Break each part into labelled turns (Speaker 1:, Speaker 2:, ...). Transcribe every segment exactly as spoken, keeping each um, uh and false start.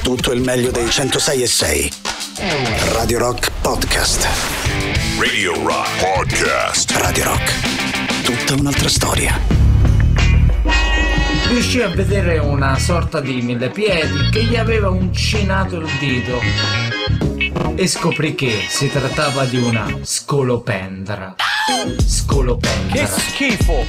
Speaker 1: tutto il meglio dei centosei e sei. Radio Rock Podcast.
Speaker 2: Radio Rock Podcast.
Speaker 1: Radio Rock. Tutta un'altra storia.
Speaker 3: Riuscì a vedere una sorta di millepiedi che gli aveva uncinato il dito e scoprì che si trattava di una scolopendra. Scolopendra.
Speaker 4: Che schifo!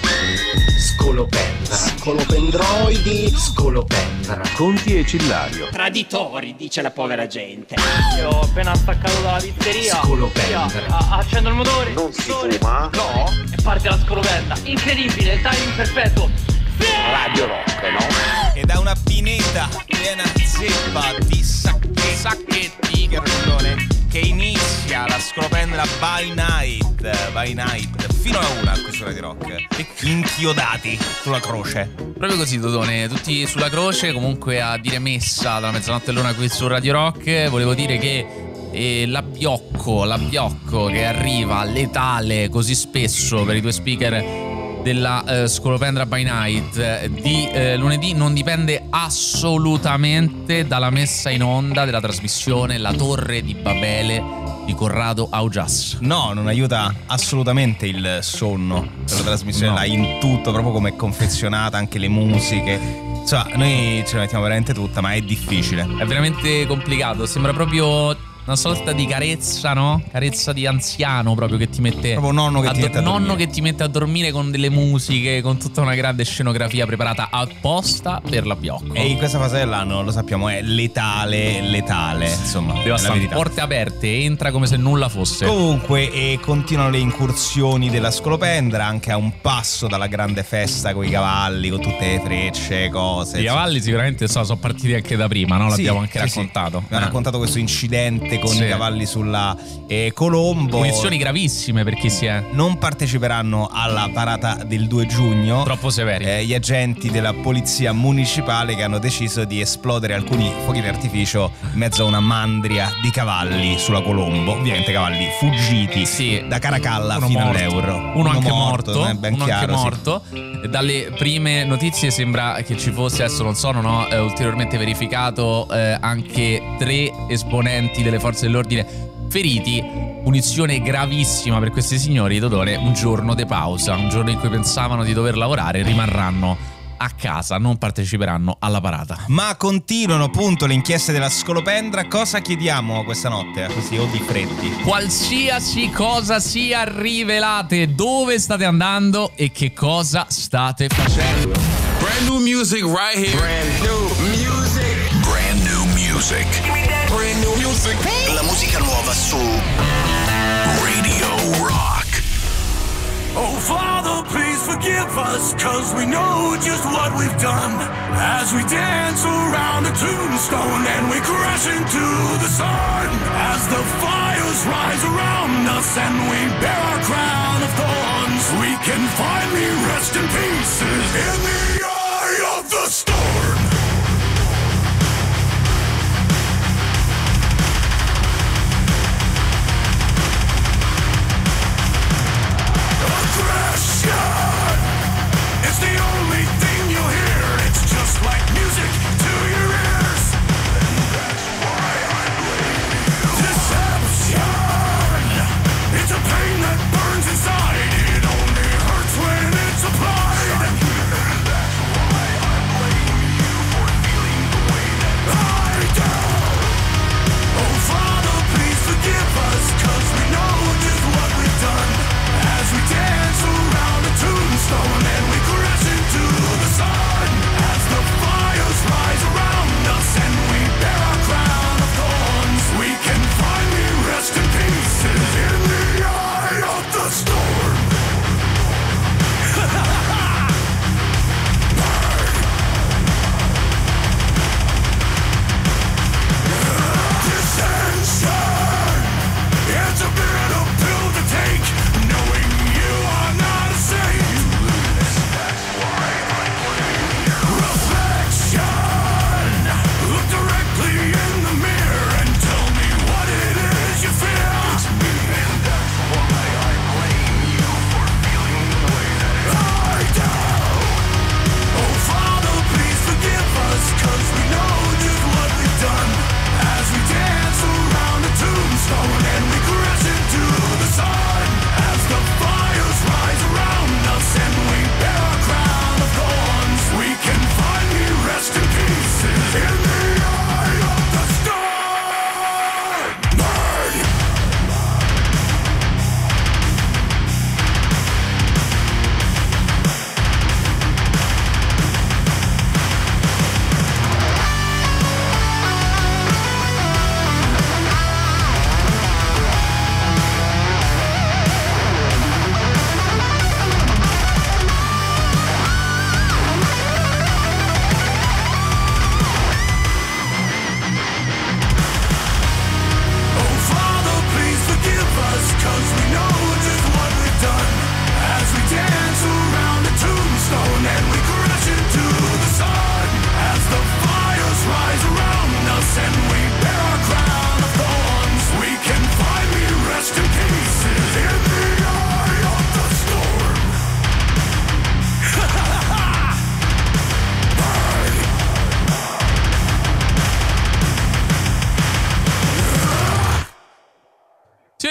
Speaker 3: Scolopendra.
Speaker 1: Scolopendroidi.
Speaker 3: Scolopendra.
Speaker 5: Conti e Cillario.
Speaker 6: Traditori, dice la povera gente.
Speaker 4: Io ho appena staccato dalla pizzeria.
Speaker 3: Scolopendra.
Speaker 4: A- accendo il motore.
Speaker 5: Non si
Speaker 4: motore.
Speaker 5: fuma?
Speaker 4: No. E parte la scolopendra. Incredibile, il timing perfetto.
Speaker 5: Radio Rock, no?
Speaker 7: E da una pineta piena zeppa di sacche, sacchetti che ragione, che inizia la scolopendra by night, by night, fino alla una qui su Radio Rock, e inchiodati sulla croce.
Speaker 8: Proprio così, Dodone, tutti sulla croce, comunque a dire messa dalla mezzanotte all'una qui su Radio Rock. Volevo dire che eh, l'abbiocco, l'abbiocco che arriva letale così spesso per i due speaker della eh, Scolopendra by Night eh, di eh, lunedì non dipende assolutamente dalla messa in onda della trasmissione La Torre di Babele di Corrado Augias.
Speaker 7: No, non aiuta assolutamente il sonno della trasmissione,
Speaker 8: No.
Speaker 7: là in tutto, proprio come è confezionata, anche le musiche. Insomma, noi ce la mettiamo veramente tutta, ma è difficile.
Speaker 8: È veramente complicato, sembra proprio una sorta di carezza, no? Carezza di anziano proprio che ti mette
Speaker 7: Proprio nonno che
Speaker 8: a
Speaker 7: ti mette a
Speaker 8: nonno
Speaker 7: dormire.
Speaker 8: che ti mette a dormire con delle musiche, con tutta una grande scenografia preparata apposta per l'abbiocco.
Speaker 7: E in questa fase dell'anno, lo sappiamo, è letale, letale, insomma, è la
Speaker 8: Devastante.
Speaker 7: verità.
Speaker 8: Porte aperte, entra come se nulla fosse.
Speaker 7: Comunque, e continuano le incursioni della Scolopendra, anche a un passo dalla grande festa con i cavalli, con tutte le frecce, cose.
Speaker 8: I cavalli sicuramente so, sono partiti anche da prima, no?
Speaker 7: Sì,
Speaker 8: L'abbiamo anche
Speaker 7: sì,
Speaker 8: raccontato.
Speaker 7: Sì. Mi ha
Speaker 8: Eh.
Speaker 7: raccontato questo incidente con
Speaker 8: Sì.
Speaker 7: i cavalli sulla eh, Colombo.
Speaker 8: Punizioni gravissime per chi si è.
Speaker 7: Non parteciperanno alla parata del due giugno.
Speaker 8: Troppo severi.
Speaker 7: Eh, gli agenti della polizia municipale che hanno deciso di esplodere alcuni fuochi d'artificio in mezzo a una mandria di cavalli sulla Colombo. Ovviamente cavalli fuggiti
Speaker 8: Sì.
Speaker 7: da Caracalla
Speaker 8: Uno
Speaker 7: fino
Speaker 8: morto.
Speaker 7: all'Euro.
Speaker 8: Uno, anche morto,
Speaker 7: non è ben
Speaker 8: uno
Speaker 7: chiaro,
Speaker 8: anche
Speaker 7: sì.
Speaker 8: morto. Dalle prime notizie sembra che ci fosse, adesso non so, non ho eh, ulteriormente verificato, eh, anche tre esponenti delle forze dell'ordine feriti. Punizione gravissima per questi signori. Dodone, un giorno di pausa, un giorno in cui pensavano di dover lavorare, rimarranno a casa, non parteciperanno alla parata.
Speaker 7: Ma continuano appunto le inchieste della Scolopendra. Cosa chiediamo questa notte a questi odi freddi?
Speaker 8: Qualsiasi cosa sia, rivelate dove state andando e che cosa state facendo.
Speaker 2: Brand new music right here. Brand new music. Brand new music. Brand new music.
Speaker 1: La musica nuova su
Speaker 2: Radio Rock.
Speaker 9: Oh, Father, please forgive us, cause we know just what we've done. As we dance around a tombstone and we crash into the sun. As the fires rise around us and we bear our crown of thorns, we can finally rest in pieces in the eye of the storm. It's the only thing you'll hear. It's just like music to your ears. And that's why I blame you. Deception. It's a pain that burns inside. It only hurts when it's applied. And that's why I blame you.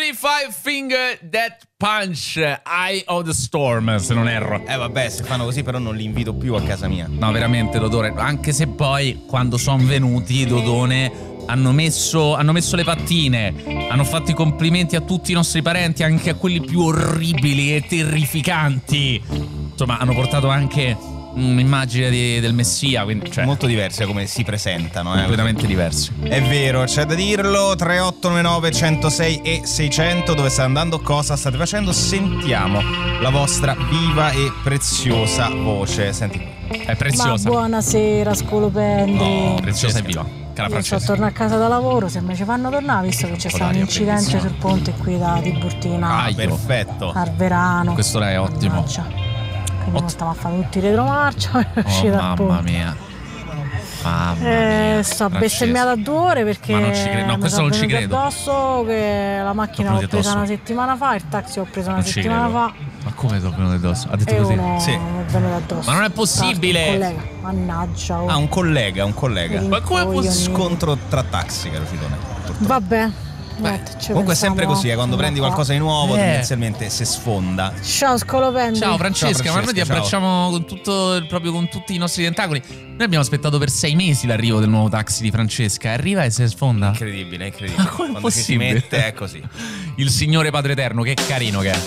Speaker 8: twenty-five Finger Death Punch, Eye of the Storm, se non erro.
Speaker 7: Eh vabbè, se fanno così però non li invito più a casa mia.
Speaker 8: No, veramente, Dodone. Anche se poi, quando sono venuti, Dodone, hanno messo, hanno messo le pattine, hanno fatto i complimenti a tutti i nostri parenti, anche a quelli più orribili e terrificanti. Insomma, hanno portato anche un'immagine di, del Messia, quindi, cioè,
Speaker 7: molto diverse come si presentano, eh.
Speaker 8: completamente diverse.
Speaker 7: È vero, c'è da dirlo. Tre otto nove nove uno zero sei e seicento. Dove sta andando? Cosa state facendo? Sentiamo la vostra viva e preziosa voce. Senti qui.
Speaker 8: È preziosa.
Speaker 10: Ma buonasera, scolopendi.
Speaker 8: Oh, preziosa e viva. Cara
Speaker 10: Io sto
Speaker 8: Francesca.
Speaker 10: tornando a casa da lavoro, se me ci fanno tornare, visto che c'è stato un
Speaker 8: Daria,
Speaker 10: incidente
Speaker 8: bellissima.
Speaker 10: sul ponte qui da Tiburtina
Speaker 8: Ah,
Speaker 7: perfetto.
Speaker 10: al Verano.
Speaker 8: Questo è ottimo.
Speaker 10: Mannaggia. Quindi non stiamo a fare tutti i retromarcia per
Speaker 8: Oh,
Speaker 10: uscire dal
Speaker 8: mamma
Speaker 10: ponte.
Speaker 8: mia. Mamma mia.
Speaker 10: Eh, sto
Speaker 8: Francesca.
Speaker 10: bestemmiata a due ore perché
Speaker 8: Ma non ci credo. No,
Speaker 10: mi
Speaker 8: questo
Speaker 10: sono
Speaker 8: non ci
Speaker 10: venuti
Speaker 8: credo.
Speaker 10: addosso che la macchina
Speaker 8: Sono
Speaker 10: l'ho
Speaker 8: venuti
Speaker 10: presa
Speaker 8: addosso.
Speaker 10: una settimana fa, il taxi l'ho preso una
Speaker 8: Non ci
Speaker 10: settimana
Speaker 8: credo.
Speaker 10: fa
Speaker 8: Ma come ti venuto addosso? Ha detto
Speaker 10: e
Speaker 8: così?
Speaker 10: uno
Speaker 7: Sì.
Speaker 10: mi è venuto addosso.
Speaker 8: Ma non è possibile.
Speaker 10: Un collega. Mannaggia. oh.
Speaker 7: Ah, un collega, un collega.
Speaker 10: Ma come
Speaker 7: Un
Speaker 10: può-
Speaker 7: scontro tra taxi, caro Fitone.
Speaker 10: Vabbè. niente, ci
Speaker 7: Comunque è
Speaker 10: pensiamo
Speaker 7: sempre così, eh, quando
Speaker 10: un
Speaker 7: prendi
Speaker 10: po'.
Speaker 7: qualcosa di nuovo
Speaker 8: Eh.
Speaker 7: tendenzialmente si sfonda.
Speaker 10: Ciao scolopendi.
Speaker 8: Ciao Francesca,
Speaker 7: Ciao,
Speaker 8: ma noi ti
Speaker 7: Francesca,
Speaker 8: abbracciamo con tutto, proprio con tutti i nostri tentacoli. Noi abbiamo aspettato per sei mesi l'arrivo del nuovo taxi di Francesca. Arriva e si sfonda.
Speaker 7: Incredibile, incredibile.
Speaker 8: Ma come è
Speaker 7: Quando ci si
Speaker 8: possibile?
Speaker 7: mette è così.
Speaker 8: Il Signore Padre Eterno, che carino che è.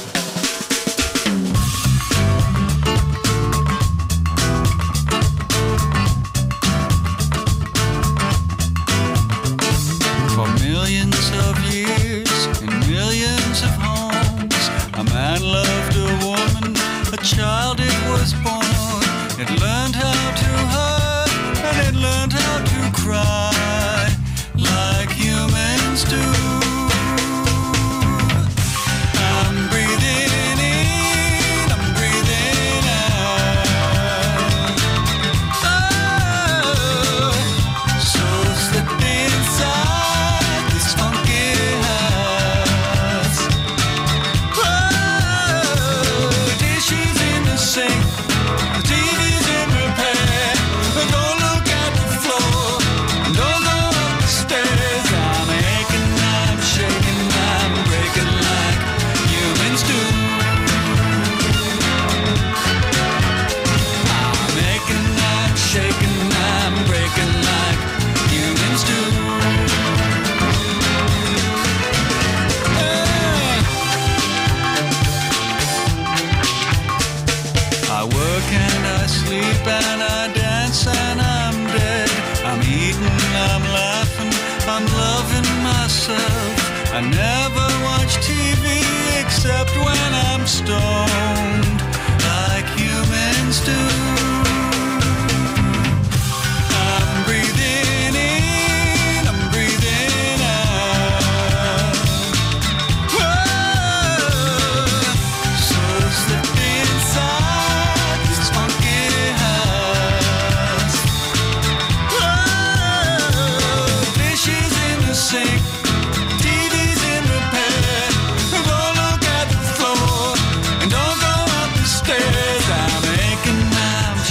Speaker 9: For millions of years, in millions of homes, a man loved a woman, a child it was born. It learned how to hurt, and it learned how to cry, like humans do. I'm breathing in, I'm breathing out. Oh, so slip inside this funky house. Oh, dishes in the sink, the T V's in repair. Don't look at the floor, don't go up the stairs. I'm aching, I'm shaking, I'm breaking like humans do. I'm aching, I'm shaking, I'm breaking like humans do. I work and I sleep and I dance and I'm dead. I'm eating, I'm laughing, I'm loving myself. I never watch T V except when I'm stoned, like humans do. I'm breathing in, I'm breathing out. Whoa, so slip inside this funky house. Whoa, dishes in the sink, T V's in repair. Don't look at the floor and don't go up the stairs. I'm aching, I'm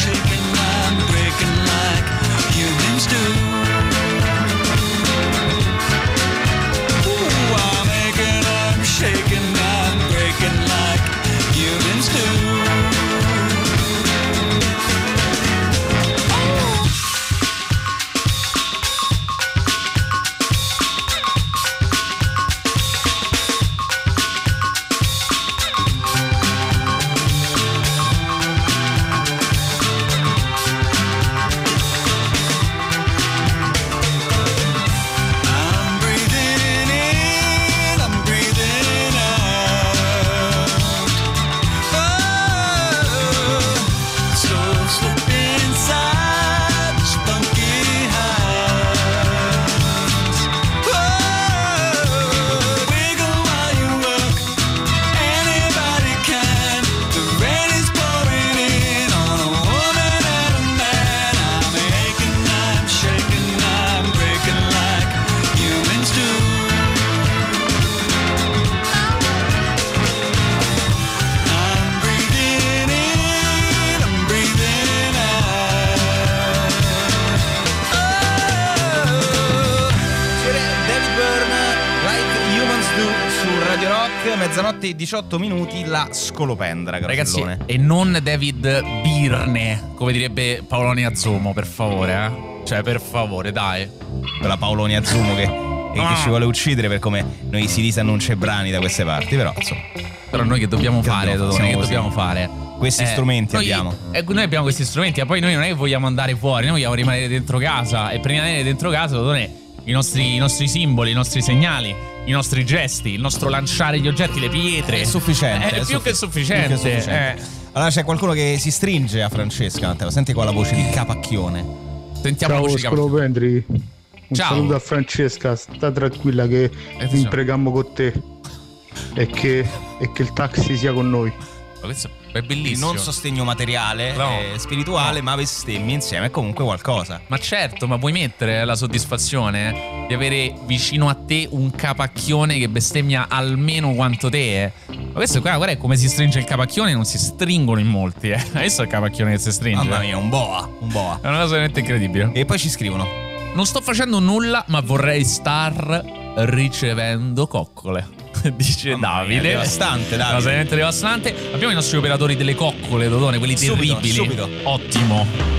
Speaker 7: Rock, mezzanotte e diciotto minuti, la scolopendra,
Speaker 8: ragazzi,
Speaker 7: Gracellone.
Speaker 8: e non David Birne, come direbbe Paoloni Azzomo, per favore, eh? Cioè, per favore, dai.
Speaker 7: Quella Paoloni Azzomo che, e che ci vuole uccidere per come noi si dice non c'è brani da queste parti, però insomma.
Speaker 8: Però noi che dobbiamo fare, Dodone, che dobbiamo fare?
Speaker 7: Questi
Speaker 8: eh,
Speaker 7: strumenti
Speaker 8: noi,
Speaker 7: abbiamo.
Speaker 8: Eh, noi abbiamo questi strumenti, e poi noi non è che vogliamo andare fuori, noi vogliamo rimanere dentro casa. E per rimanere dentro casa, Dodone, i nostri, i nostri simboli, i nostri segnali, i nostri gesti, il nostro lanciare gli oggetti, le pietre.
Speaker 7: È sufficiente.
Speaker 8: È,
Speaker 7: è
Speaker 8: più,
Speaker 7: suffi-
Speaker 8: che sufficiente.
Speaker 7: più che sufficiente.
Speaker 8: Eh.
Speaker 7: Allora c'è qualcuno che si stringe a Francesca, Matteo. Senti qua la voce di Capacchione.
Speaker 8: Sentiamo
Speaker 11: Ciao
Speaker 8: la voce di Capacchione.
Speaker 11: Scolopendri. Un
Speaker 8: Ciao.
Speaker 11: saluto a Francesca, sta tranquilla che vi preghiamo con te e che, e che il taxi sia con noi.
Speaker 8: Ma questo è bellissimo.
Speaker 7: Non sostegno materiale,
Speaker 8: No.
Speaker 7: eh, spirituale, no. Ma bestemmie insieme è comunque qualcosa.
Speaker 8: Ma certo, ma vuoi mettere la soddisfazione di avere vicino a te un capacchione che bestemmia almeno quanto te? Eh? Ma questo qua, guarda come si stringe il capacchione, non si stringono in molti, eh. Questo è il capacchione che si stringe.
Speaker 7: Mamma mia, un boa, un boa.
Speaker 8: È una cosa veramente incredibile.
Speaker 7: E poi ci scrivono:
Speaker 8: non sto facendo nulla, ma vorrei star ricevendo coccole. Dice
Speaker 7: Mamma mia,
Speaker 8: Davide.
Speaker 7: devastante, Davide.
Speaker 8: Una cosa veramente devastante. Abbiamo i nostri operatori delle coccole, Dodone, quelli
Speaker 7: Subito,
Speaker 8: terribili.
Speaker 7: subito.
Speaker 8: Ottimo.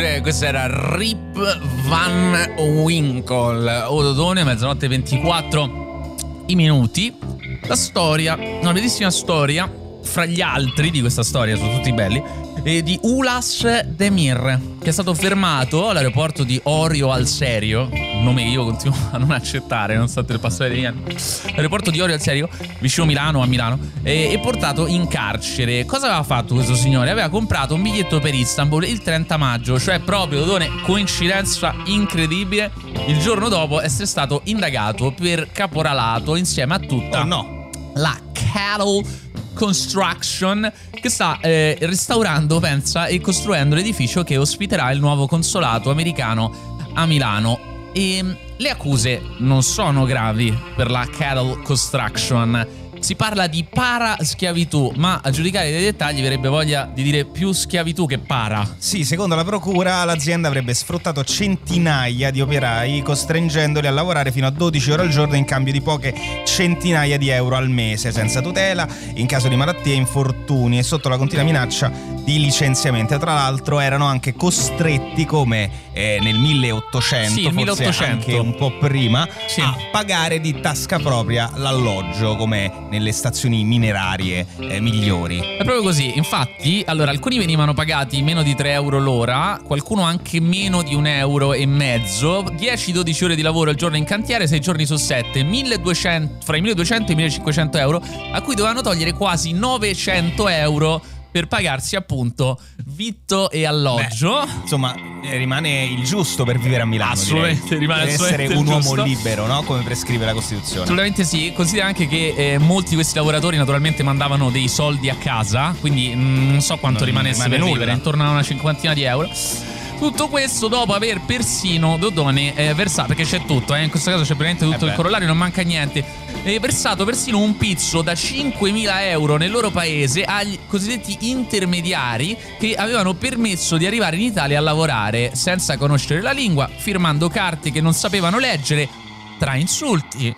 Speaker 8: Rouge, questo era Rip Van Winkle. Ododone, mezzanotte ventiquattro i minuti. La storia, una bellissima storia, fra gli altri di questa storia, sono tutti belli, e di Ulas Demir, che è stato fermato all'aeroporto di Orio al Serio, un nome che io continuo a non accettare nonostante il passare degli anni, l'aeroporto di Orio al Serio, vicino Milano, a Milano, e, e portato in carcere. Cosa aveva fatto questo signore? Aveva comprato un biglietto per Istanbul il trenta maggio, cioè proprio, Done, coincidenza incredibile, il giorno dopo essere stato indagato per caporalato insieme a tutta
Speaker 7: oh no.
Speaker 8: la Cattle Construction, che sta eh, restaurando, pensa, e costruendo l'edificio che ospiterà il nuovo consolato americano a Milano. E le accuse non sono gravi per la Cattle Construction. Si parla di paraschiavitù, ma a giudicare dai dettagli verrebbe voglia di dire più schiavitù che para.
Speaker 7: Sì, secondo la procura l'azienda avrebbe sfruttato centinaia di operai, costringendoli a lavorare fino a dodici ore al giorno in cambio di poche centinaia di euro al mese, senza tutela, in caso di malattie e infortuni, e sotto la continua minaccia di licenziamento. Tra l'altro erano anche costretti, come eh, nel milleottocento,
Speaker 8: sì,
Speaker 7: forse
Speaker 8: milleottocento,
Speaker 7: anche un po' prima, sì, a pagare di tasca propria l'alloggio, come nelle stazioni minerarie eh, migliori.
Speaker 8: È proprio così. Infatti, allora, alcuni venivano pagati meno di tre euro l'ora, qualcuno anche meno di un euro e mezzo, dieci dodici ore di lavoro al giorno in cantiere, sei giorni su sette, milleduecento, fra i milleduecento e i millecinquecento euro, a cui dovevano togliere quasi novecento euro per pagarsi appunto vitto e alloggio.
Speaker 7: Beh, insomma, rimane il giusto per vivere a Milano.
Speaker 8: Assolutamente,
Speaker 7: direi.
Speaker 8: rimane
Speaker 7: Deve
Speaker 8: assolutamente
Speaker 7: essere un
Speaker 8: il
Speaker 7: uomo
Speaker 8: giusto.
Speaker 7: libero, no? Come prescrive la Costituzione.
Speaker 8: Assolutamente sì. Considera anche che eh, molti di questi lavoratori naturalmente mandavano dei soldi a casa, quindi mh, non so quanto
Speaker 7: non
Speaker 8: rimanesse
Speaker 7: rimane
Speaker 8: per
Speaker 7: nulla.
Speaker 8: vivere, intorno a una cinquantina di euro. Tutto questo dopo aver persino, Dodone, eh, versato, perché c'è tutto, eh, in questo caso c'è praticamente tutto
Speaker 7: eh
Speaker 8: il corollario, non manca niente, eh, versato persino un pizzo da cinquemila euro nel loro paese agli cosiddetti intermediari che avevano permesso di arrivare in Italia a lavorare senza conoscere la lingua, firmando carte che non sapevano leggere, tra insulti,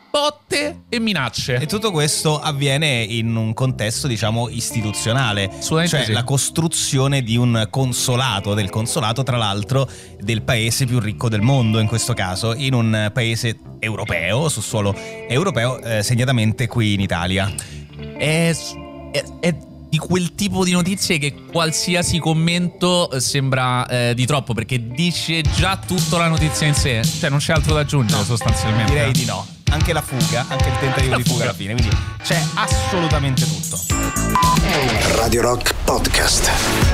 Speaker 8: botte e minacce.
Speaker 7: E tutto questo avviene in un contesto, diciamo, istituzionale, cioè
Speaker 8: sì.
Speaker 7: la costruzione di un consolato, del consolato tra l'altro del paese più ricco del mondo, in questo caso in un paese europeo, su suolo europeo, eh, segnatamente qui in Italia.
Speaker 8: È, è, è di quel tipo di notizie che qualsiasi commento sembra eh, di troppo, perché dice già tutta la notizia in sé, cioè non c'è altro da aggiungere, no, sostanzialmente.
Speaker 7: Direi di no. Anche la fuga, anche il tentativo di fuga alla fine, quindi c'è assolutamente tutto.
Speaker 1: Radio Rock Podcast.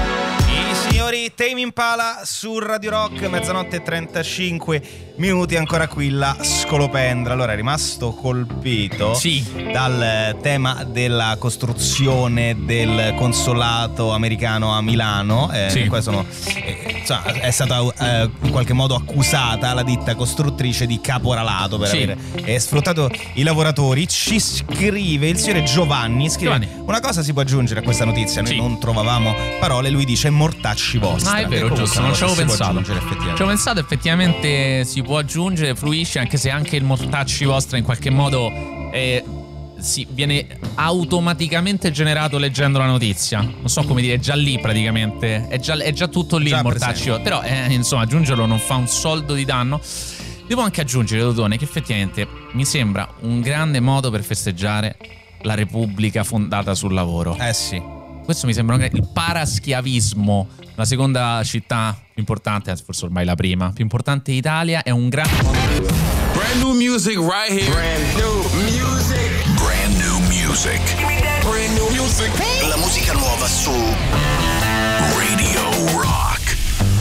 Speaker 7: I signori Tame Impala su Radio Rock, mezzanotte e trentacinque minuti, ancora qui la scolopendra. Allora, è rimasto colpito
Speaker 8: sì.
Speaker 7: dal tema della costruzione del consolato americano a Milano, eh,
Speaker 8: sì.
Speaker 7: qua sono, eh, insomma, è stata eh, in qualche modo accusata la ditta costruttrice di caporalato per
Speaker 8: sì.
Speaker 7: aver eh, sfruttato i lavoratori. Ci scrive il signore Giovanni, scrive
Speaker 8: Giovanni.
Speaker 7: Una cosa si può aggiungere a questa notizia, noi
Speaker 8: sì.
Speaker 7: non trovavamo parole, lui dice mortacci vostri.
Speaker 8: Ah, è vero, giusto, non ci avevo pensato.
Speaker 7: Effettivamente.
Speaker 8: Ci avevo pensato, effettivamente si può aggiungere, fluisce, anche se anche il mortacci vostra in qualche modo eh, sì, viene automaticamente generato leggendo la notizia. Non so come dire, è già lì praticamente, è già, è già tutto lì
Speaker 7: già
Speaker 8: il mortacci,
Speaker 7: presente.
Speaker 8: però eh, insomma aggiungerlo non fa un soldo di danno. Devo anche aggiungere, Dodone, che effettivamente mi sembra un grande modo per festeggiare la Repubblica fondata sul lavoro.
Speaker 7: Eh sì.
Speaker 8: Questo mi sembra un... il paraschiavismo, la seconda città più importante, anzi forse ormai la prima più importante d'Italia, è un gran
Speaker 2: Brand new music right here. Brand new music. Brand new music. Brand new music.
Speaker 1: La musica nuova su
Speaker 2: Radio Rock.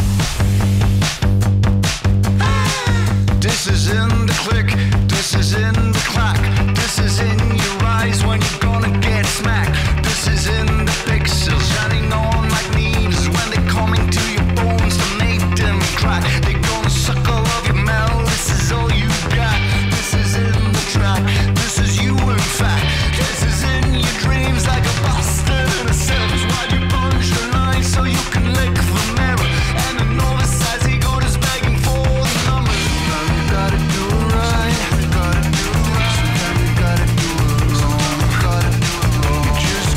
Speaker 9: This is in the click, this is in the clock, this is in your eyes when you're gonna get smacked. This is in the pixels shining on like needles when they come into your bones to make them crack. They're gonna suck all of your mouth, this is all you got. This is in the track, this is you in fact. This is in your dreams like a bastard in a cells while you punch the line so you can lick the mirror. And the novice as he goes is begging for the numbers. You gotta do it right, you gotta do it right, you gotta do it wrong, you gotta do it wrong. You just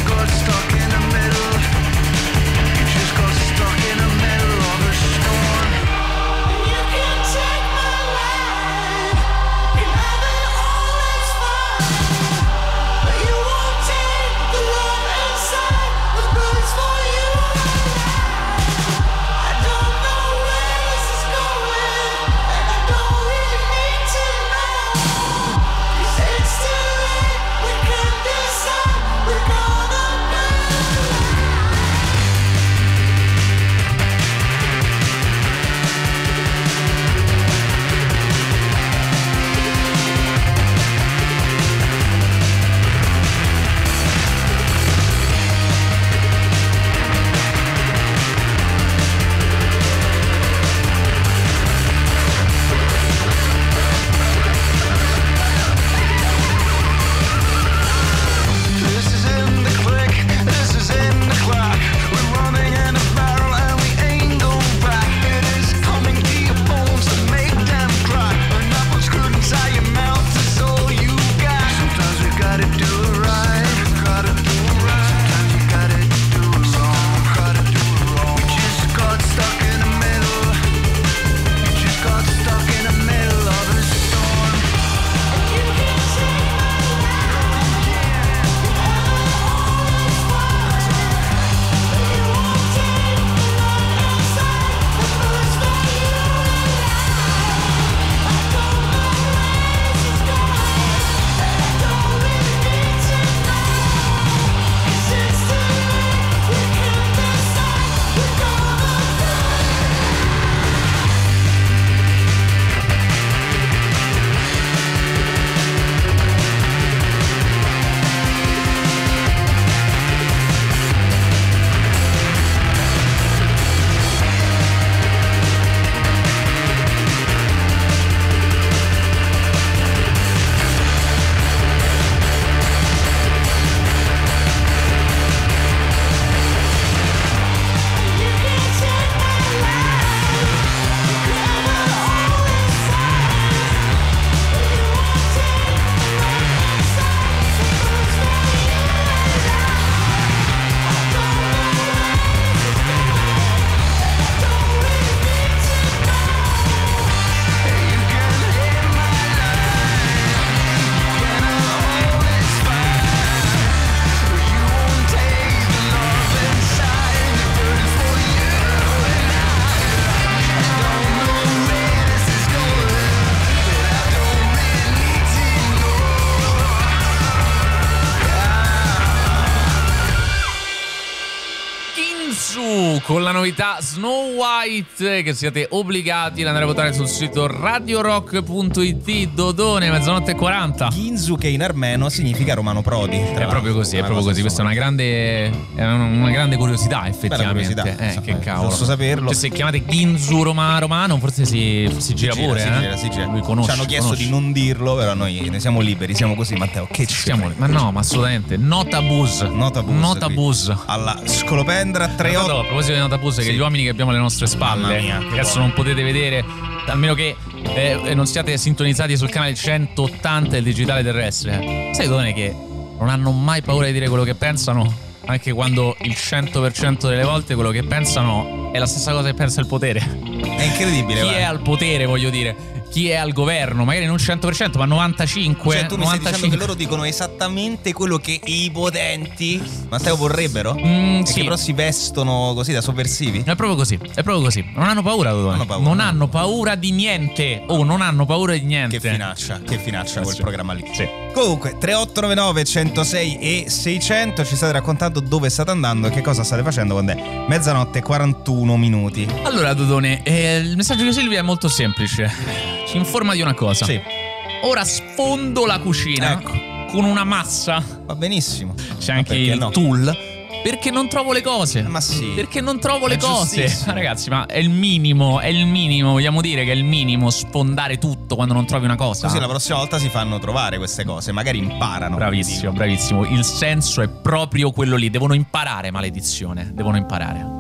Speaker 8: con la novità Snow White, che siete obbligati ad andare a votare sul sito radiorock punto it. Dodone, mezzanotte e quaranta.
Speaker 7: Ginzu, che in armeno significa Romano Prodi.
Speaker 8: È proprio così, è proprio così. Questa è una grande, è una grande curiosità, effettivamente.
Speaker 7: Curiosità.
Speaker 8: Eh, che cavolo.
Speaker 7: Giusto saperlo.
Speaker 8: Cioè, se chiamate Ginzu Roma, Romano, forse si, si, si gira, gira pure.
Speaker 7: Si
Speaker 8: eh?
Speaker 7: gira, si gira.
Speaker 8: Lui conosce.
Speaker 7: Ci hanno chiesto
Speaker 8: conosce.
Speaker 7: di non dirlo, però noi ne siamo liberi, siamo così, Matteo. Che ci
Speaker 8: siamo? Ma no, ma assolutamente. Nota bus.
Speaker 7: Nota bus.
Speaker 8: Nota bus.
Speaker 7: Alla Scolopendra tre otto.
Speaker 8: A proposito di Nota bus, sì. Che gli uomini che abbiamo alle nostre spalle,
Speaker 7: mia,
Speaker 8: che adesso non potete vedere, almeno che eh, non siate sintonizzati sul canale centottanta del digitale terrestre. Sai, Dodone, che non hanno mai paura di dire quello che pensano, anche quando il cento per cento delle volte quello che pensano è la stessa cosa che pensa il potere.
Speaker 7: È incredibile.
Speaker 8: Chi
Speaker 7: guarda.
Speaker 8: è al potere, voglio dire, chi è al governo, magari non cento per cento ma novantacinque.
Speaker 7: Cioè tu mi
Speaker 8: novantacinque.
Speaker 7: stai dicendo che loro dicono esattamente quello che i potenti Matteo vorrebbero?
Speaker 8: Mm,
Speaker 7: e
Speaker 8: sì.
Speaker 7: che però si vestono così da sovversivi?
Speaker 8: È proprio così, è proprio così. Non hanno paura, Dodone.
Speaker 7: Non hanno paura.
Speaker 8: Non hanno paura di niente. Oh, non hanno paura di niente.
Speaker 7: Che finaccia, che finaccia quel
Speaker 8: sì.
Speaker 7: programma lì.
Speaker 8: Sì.
Speaker 7: Comunque tre otto nove nove centosei e seicento, ci state raccontando dove state andando e che cosa state facendo quando è mezzanotte e quarantuno minuti.
Speaker 8: Allora, Dodone, eh, il messaggio di Silvia è molto semplice. Ci informa di una cosa.
Speaker 7: Sì.
Speaker 8: Ora sfondo la cucina,
Speaker 7: ecco,
Speaker 8: con una massa.
Speaker 7: Va benissimo.
Speaker 8: C'è anche il
Speaker 7: no?
Speaker 8: tool. Perché non trovo le cose.
Speaker 7: Ma sì.
Speaker 8: Perché non trovo le
Speaker 7: È
Speaker 8: cose.
Speaker 7: giustissimo.
Speaker 8: Ma ragazzi, ma è il minimo, è il minimo. Vogliamo dire che è il minimo sfondare tutto quando non trovi una cosa.
Speaker 7: Così la prossima volta si fanno trovare queste cose, magari imparano.
Speaker 8: Bravissimo, bravissimo. Il senso è proprio quello lì. Devono imparare, maledizione. Devono imparare.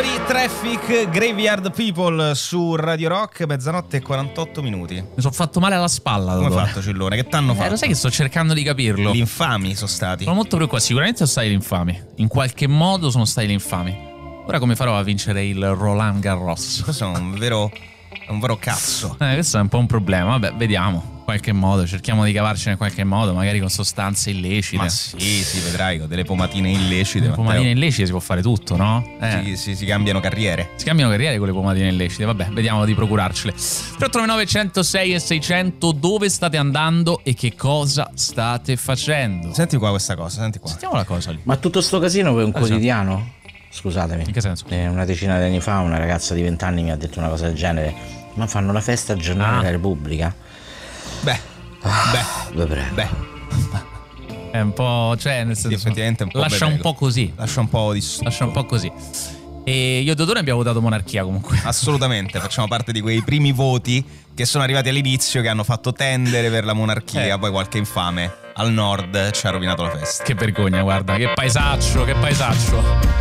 Speaker 7: Theory, Traffic, Graveyard People su Radio Rock, mezzanotte e quarantotto minuti.
Speaker 8: Mi sono fatto male alla spalla.
Speaker 7: Come hai
Speaker 8: dottore.
Speaker 7: fatto, Cillone? Che t'hanno fatto?
Speaker 8: Eh, lo sai che sto cercando di capirlo.
Speaker 7: Gli infami sono stati.
Speaker 8: Sono molto preoccupato. Sicuramente sono stati gli infami. In qualche modo sono stati gli infami. Ora come farò a vincere il Roland Garros?
Speaker 7: Questo è un vero, è un vero cazzo.
Speaker 8: Eh, questo è un po' un problema. Vabbè, vediamo. In qualche modo, cerchiamo di cavarcene in qualche modo, magari con sostanze illecite.
Speaker 7: Ma sì, sì, vedrai, con delle pomatine illecite.
Speaker 8: Con pomatine illecite si può fare tutto, no?
Speaker 7: Eh. Sì, sì, si cambiano carriere.
Speaker 8: Si cambiano carriere con le pomatine illecite. Vabbè, vediamo di procurarcele. tre otto nove centosei e seicento, dove state andando e che cosa state facendo?
Speaker 7: Senti qua questa cosa, senti qua.
Speaker 8: Sentiamo la cosa lì.
Speaker 12: Ma tutto sto casino per un
Speaker 8: Ah,
Speaker 12: quotidiano? Scusatemi.
Speaker 8: In che senso?
Speaker 12: Eh, una decina di anni fa una ragazza di venti anni mi ha detto una cosa del genere. Ma fanno la festa al giornale
Speaker 8: Ah.
Speaker 12: della Repubblica?
Speaker 7: Beh,
Speaker 12: beh, beh, prego.
Speaker 7: beh.
Speaker 8: È un po', cioè, nel senso,
Speaker 7: Sì, effettivamente un po'
Speaker 8: lascia
Speaker 7: beh,
Speaker 8: un po' così.
Speaker 7: Lascia un po' di stupido.
Speaker 8: Lascia un po' così. E io e Dodone abbiamo votato monarchia comunque.
Speaker 7: Assolutamente, facciamo parte di quei primi voti che sono arrivati all'inizio, che hanno fatto tendere per la monarchia,
Speaker 8: Eh.
Speaker 7: poi qualche infame al nord ci ha rovinato la festa.
Speaker 8: Che vergogna, guarda, che paesaccio, che paesaccio.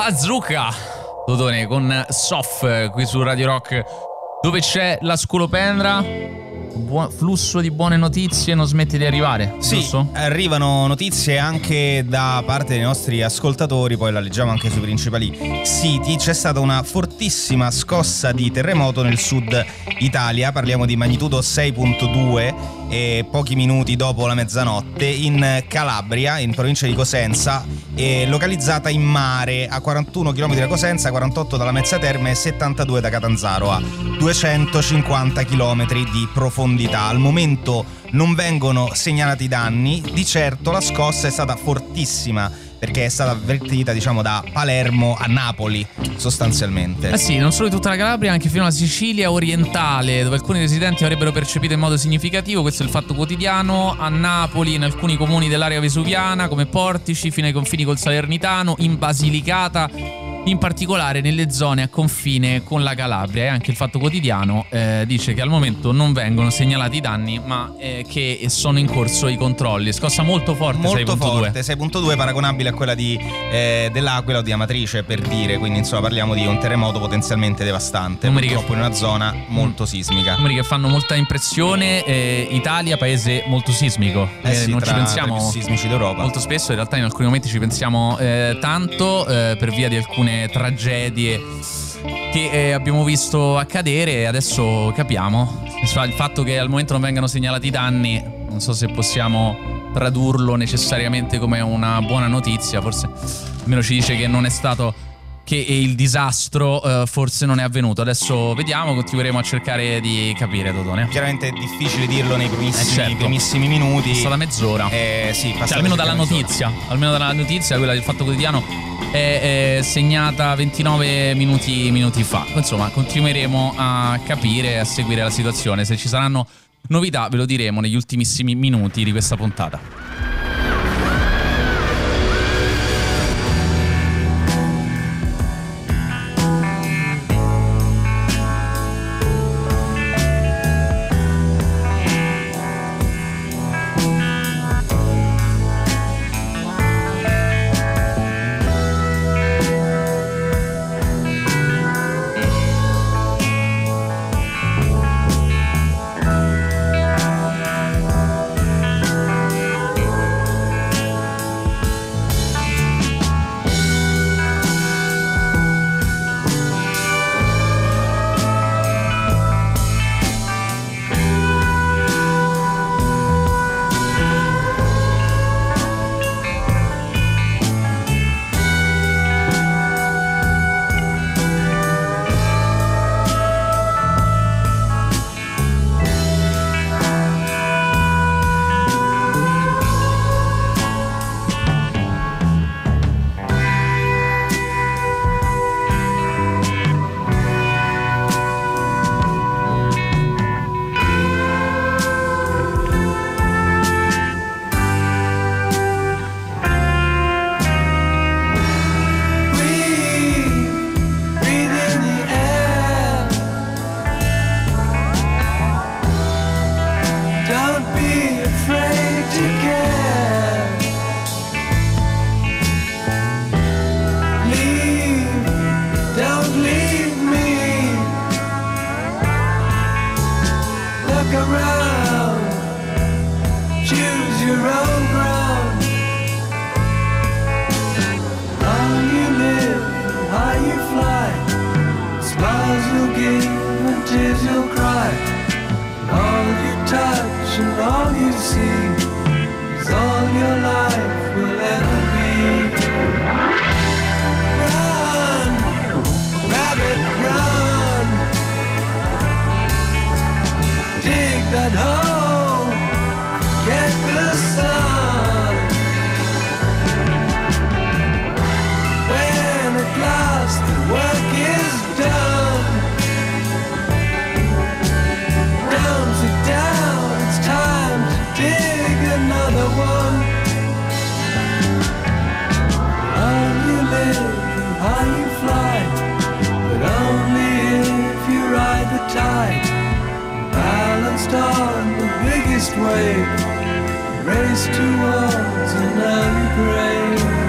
Speaker 8: Bazooka, Dodone, con Soft qui su Radio Rock, dove c'è la scolopendra. Buon flusso di buone notizie non smette di arrivare.
Speaker 7: Sì,
Speaker 8: giusto?
Speaker 7: Arrivano notizie anche da parte dei nostri ascoltatori, poi la leggiamo anche sui principali siti. C'è stata una fortissima scossa di terremoto nel sud Italia, parliamo di magnitudo sei virgola due e pochi minuti dopo la mezzanotte in Calabria, in provincia di Cosenza, e localizzata in mare a quarantuno chilometri da Cosenza, quarantotto dalla Mezzia Terme e settantadue da Catanzaro, a duecentocinquanta chilometri di profondità. Al momento non vengono segnalati danni, di certo la scossa è stata fortissima perché è stata avvertita, diciamo, da Palermo a Napoli sostanzialmente.
Speaker 8: Eh sì, non solo in tutta la Calabria, anche fino alla Sicilia orientale, dove alcuni residenti avrebbero percepito in modo significativo, questo è il Fatto Quotidiano, a Napoli, in alcuni comuni dell'area vesuviana come Portici, fino ai confini col Salernitano, in Basilicata, in particolare nelle zone a confine con la Calabria. E anche il Fatto Quotidiano eh, dice che al momento non vengono segnalati danni, ma eh, che sono in corso i controlli. Scossa molto forte,
Speaker 7: molto
Speaker 8: sei virgola due.
Speaker 7: forte, sei virgola due, paragonabile a quella di eh, dell'Aquila o di Amatrice, per dire. Quindi insomma parliamo di un terremoto potenzialmente devastante,
Speaker 8: Numeri
Speaker 7: purtroppo
Speaker 8: che...
Speaker 7: in una zona molto sismica.
Speaker 8: Numeri che fanno molta impressione. eh, Italia, paese molto sismico,
Speaker 7: eh sì,
Speaker 8: non
Speaker 7: tra,
Speaker 8: ci pensiamo
Speaker 7: tra i più sismici d'Europa.
Speaker 8: Molto spesso, in realtà in alcuni momenti ci pensiamo eh, tanto eh, per via di alcune tragedie che eh, abbiamo visto accadere, e adesso capiamo il fatto che al momento non vengano segnalati danni. Non so se possiamo tradurlo necessariamente come una buona notizia, forse almeno ci dice che non è stato, che il disastro eh, forse non è avvenuto. Adesso vediamo, continueremo a cercare di capire, Totone.
Speaker 7: Chiaramente è difficile dirlo nei primissimi,
Speaker 8: eh certo.
Speaker 7: primissimi minuti.
Speaker 8: Passata mezz'ora.
Speaker 7: Eh, sì,
Speaker 8: cioè, almeno dalla notizia, almeno dalla notizia, quella del Fatto Quotidiano è, è segnata ventinove minuti, minuti fa. Insomma, continueremo a capire, a seguire la situazione. Se ci saranno novità ve lo diremo negli ultimissimi minuti di questa puntata.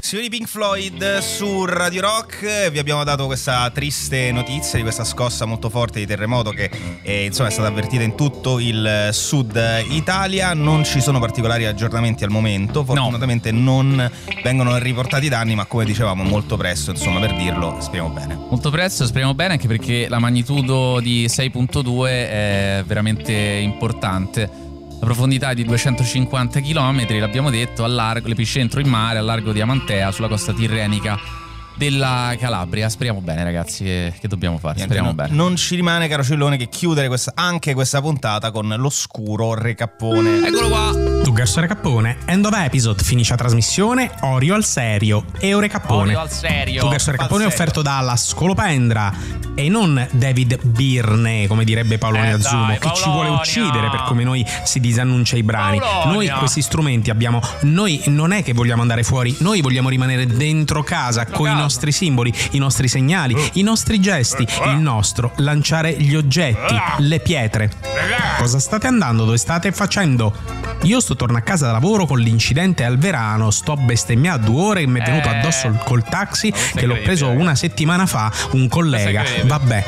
Speaker 7: Signori Pink Floyd su Radio Rock, vi abbiamo dato questa triste notizia di questa scossa molto forte di terremoto che eh, insomma è stata avvertita in tutto il sud Italia. Non ci sono particolari aggiornamenti al momento, fortunatamente no. Non vengono riportati danni, ma come dicevamo molto presto, insomma, per dirlo, speriamo bene.
Speaker 8: Molto presto, speriamo bene, anche perché la magnitudo di sei virgola due è veramente importante. La profondità è di duecentocinquanta chilometri, l'abbiamo detto, al largo, l'epicentro in mare, al largo di Amantea, sulla costa tirrenica della Calabria. Speriamo bene, ragazzi, che, che dobbiamo fare?
Speaker 7: Niente,
Speaker 8: Speriamo
Speaker 7: no,
Speaker 8: bene.
Speaker 7: Non ci rimane, caro Cillone, che chiudere questa, anche questa puntata con l'oscuro Recappone.
Speaker 8: Eccolo qua!
Speaker 13: Dugerso Recappone, end of episode, finisce la trasmissione, Orio al serio e Recappone.
Speaker 8: Orio al serio.
Speaker 13: Dugerso Recappone è offerto dalla Scolopendra e non David Birne, come direbbe Paolonia
Speaker 8: eh
Speaker 13: Zumo,
Speaker 8: dai,
Speaker 13: che ci vuole uccidere per come noi si disannuncia i brani.
Speaker 8: Paolonia.
Speaker 13: Noi questi strumenti abbiamo, noi non è che vogliamo andare fuori, noi vogliamo rimanere dentro casa
Speaker 8: dentro
Speaker 13: con
Speaker 8: casa.
Speaker 13: i nostri simboli, i nostri segnali, i nostri gesti, il nostro lanciare gli oggetti, le pietre. Cosa state andando? Dove state facendo? Io sto tornando a casa da lavoro con l'incidente al Verano, sto bestemmiando due ore che mi è venuto
Speaker 8: Eh.
Speaker 13: addosso col taxi che l'ho preso
Speaker 8: credibile.
Speaker 13: una settimana fa, un collega. Vabbè.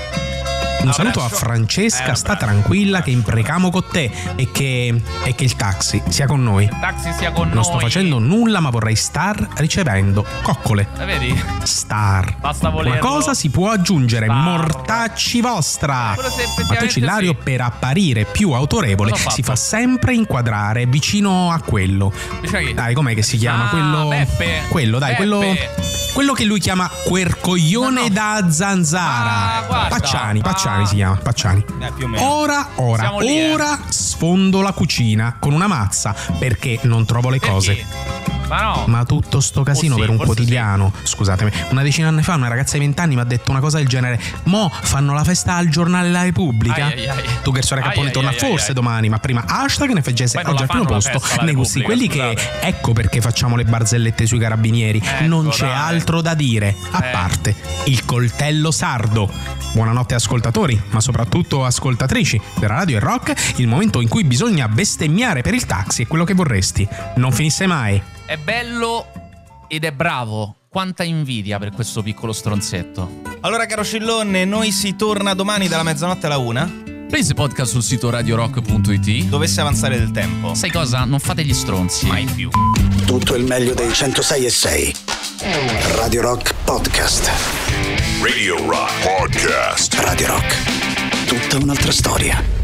Speaker 13: Un saluto a Francesca, sta tranquilla che imprecamo con te e che, e che il taxi sia con noi.
Speaker 8: Il taxi sia con
Speaker 13: Non
Speaker 8: noi.
Speaker 13: sto facendo nulla, ma vorrei star ricevendo coccole.
Speaker 8: La vedi?
Speaker 13: Star.
Speaker 8: Basta volerlo.
Speaker 13: Una cosa si può aggiungere,
Speaker 8: Star.
Speaker 13: mortacci vostra.
Speaker 8: Quello se effettivamente
Speaker 13: Matteo Cillario,
Speaker 8: sì.
Speaker 13: per apparire più autorevole,
Speaker 8: Cosa ho
Speaker 13: si
Speaker 8: fatto?
Speaker 13: fa sempre inquadrare vicino a quello.
Speaker 8: Vicino a chi?
Speaker 13: Dai, com'è che si chiama?
Speaker 8: Ah,
Speaker 13: quello.
Speaker 8: Beppe.
Speaker 13: Quello, dai,
Speaker 8: Beppe.
Speaker 13: quello. Quello che lui chiama quercoglione
Speaker 8: No, no.
Speaker 13: da zanzara.
Speaker 8: Ah, guarda.
Speaker 13: Pacciani, Pacciani
Speaker 8: Ah.
Speaker 13: si chiama, Pacciani.
Speaker 7: Eh, più o meno.
Speaker 13: Ora, ora,
Speaker 8: Siamo lì, eh.
Speaker 13: ora sfondo la cucina con una mazza perché non trovo le cose.
Speaker 8: Perché? Ma no.
Speaker 13: Ma tutto sto casino
Speaker 8: Oh, sì,
Speaker 13: per un
Speaker 8: forse
Speaker 13: quotidiano. Scusatemi, una decina di anni fa una ragazza di vent'anni mi ha detto una cosa del genere. Mo fanno la festa al giornale La Repubblica.
Speaker 8: Ai, ai, ai.
Speaker 13: Tu che Sore Cappone
Speaker 8: Ai,
Speaker 13: torna
Speaker 8: ai, ai,
Speaker 13: forse
Speaker 8: ai.
Speaker 13: domani, ma prima hashtag ne feggese
Speaker 8: Poi non
Speaker 13: oggi
Speaker 8: la
Speaker 13: al primo
Speaker 8: fanno la
Speaker 13: posto
Speaker 8: festa alla
Speaker 13: nei gusti
Speaker 8: Repubblica,
Speaker 13: quelli che
Speaker 8: scusate.
Speaker 13: ecco perché facciamo le barzellette sui carabinieri.
Speaker 8: Ecco,
Speaker 13: non c'è
Speaker 8: dai.
Speaker 13: altro da dire a
Speaker 8: Eh.
Speaker 13: parte il coltello sardo. Buonanotte ascoltatori, ma soprattutto ascoltatrici della Radio e Rock. Il momento in cui bisogna bestemmiare per il taxi è quello che vorresti non finisse mai.
Speaker 8: È bello ed è bravo. Quanta invidia per questo piccolo stronzetto.
Speaker 7: Allora, caro Cillone, noi si torna domani dalla mezzanotte alla una.
Speaker 8: Presi podcast sul sito radiorock punto it.
Speaker 7: Dovesse avanzare del tempo.
Speaker 8: Sai cosa? Non fate gli stronzi.
Speaker 7: Mai più.
Speaker 1: Tutto il meglio dei centosei e sei. Radio Rock Podcast.
Speaker 2: Radio Rock Podcast.
Speaker 1: Radio Rock. Tutta un'altra storia.